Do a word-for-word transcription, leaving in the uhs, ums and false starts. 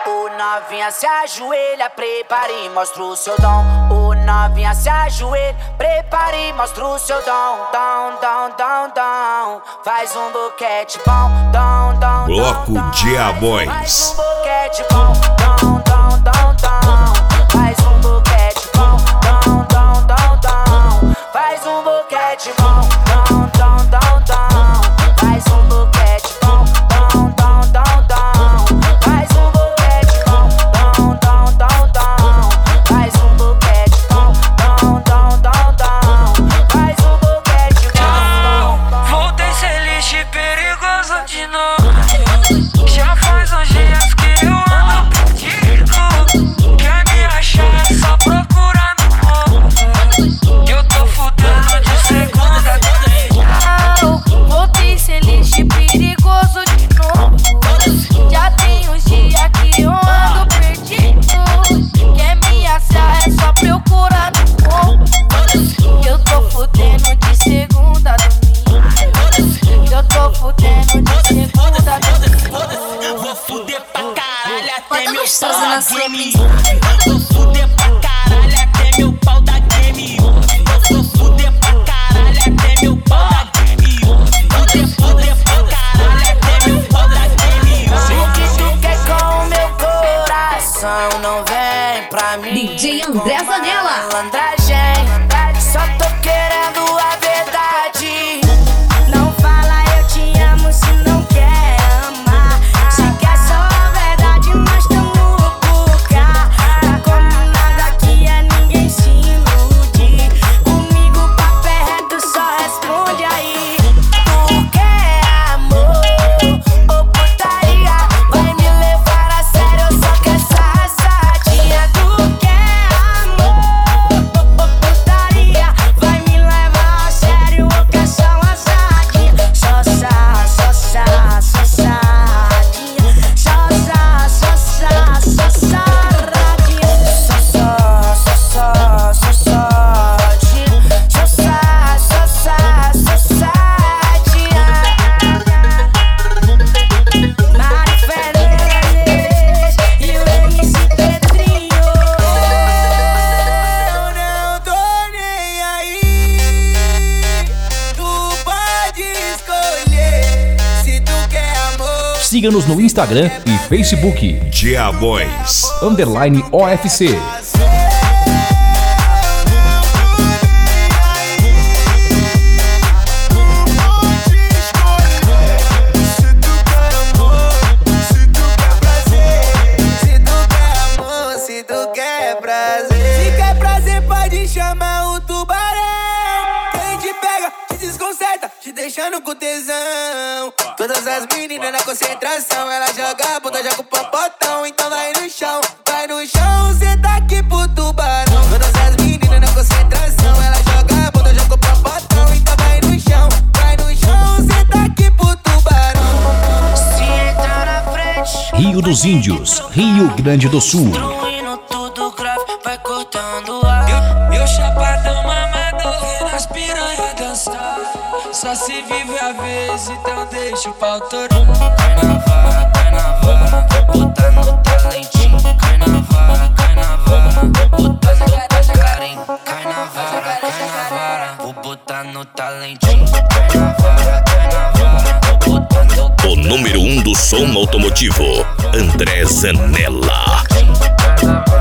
O novinha se ajoelha, prepare e mostra o seu dom. O novinha se ajoelha, prepare e mostra o seu dom. Dom, dom, dom, dom. Faz um boquete bom. Dom, dom, Bloco dom, Diamões. faz um boquete bom. Dom, dom, dom, dom. Faz um boquete bom. Dom, dom, dom, dom. Faz um boquete bom. Dom, dom, dom, dom. Faz um boquete bom. Dom, dom, dom, dom. Faz um boquete bom. Dom, dom, dom, dom. Faz um boquete bom. Dom, dom, dom, dom. Faz um boquete bom. Voltei ser lixo e perigoso de novo. Já faz uns dias que eu ando perdido. Quer me achar é só procurar no morro. Eu tô fudendo de segunda. Voltei ser lixo e perigoso de novo. Já tem uns dias que eu ando perdido. Quer me achar é só procurar no morro. Eu tô fudendo de segunda a domingo. Eu tô fudendo de segunda a domingo. Vou fuder pra caralho até meu gostosa pau da na sua game. Vou fuder pra caralho até meu pau da game. Vou fuder pra caralho até meu pau da game. Fuder, fuder pra caralho até meu pau da game. O que tu quer com o meu coração? Não vem pra mim. D J André Zanella. Malandragem, só tô querendo a verdade. Não fala eu te amo se não quer amar. Se quer só a verdade, nós tamo por cá. Tá combinado aqui é ninguém se iludir. Comigo papo é reto, só responde aí. Tu quer amor ou putaria? Vai me levar a sério, eu só quero essa assadinha. Tu quer amor ou putaria? Vai me levar a sério, eu quero só uma assadinha. Só sa, só sa, só sadinha. Só sa, só sa, só saradinha. Só só, só só, só sadinha. Só sa, só sa, só sadinha. Mari Fernandes e o M C Pedrinho. Eu não tô nem aí. Tu pode escolher se tu quer amor. Siga-nos no Instagram e Facebook. Diamões. Underline O F C. Se tu quer prazer, se quer prazer, pode chamar o tubarão. Quem te pega, te desconcerta, te deixando com tesão. Todas as meninas na concentração, ela joga a bunda, joga o popotão. Então vai no chão, vai no chão, cê tá aqui pro tubarão. Todas as meninas na concentração, ela joga a bunda, joga o popotão. Então vai no chão, vai no chão, cê tá aqui pro tubarão. Se entrar na frente, Rio dos Índios, Rio Grande do Sul. destruindo tudo grave, vai cortando ar. Eu, eu chapadão mamador, vendo as piranha dançar. Só se vive a vez, então deixa o pau torar. Cai na vara, cai na vara, vou botar no talentinho. Cai na vara, cai na vara, vou botar no carinho. Cai na vara, cai na vara, vou botar no talentinho. Cai na vara, cai na vara, vou botar no O número um do som automotivo, André Zanella. talentinho.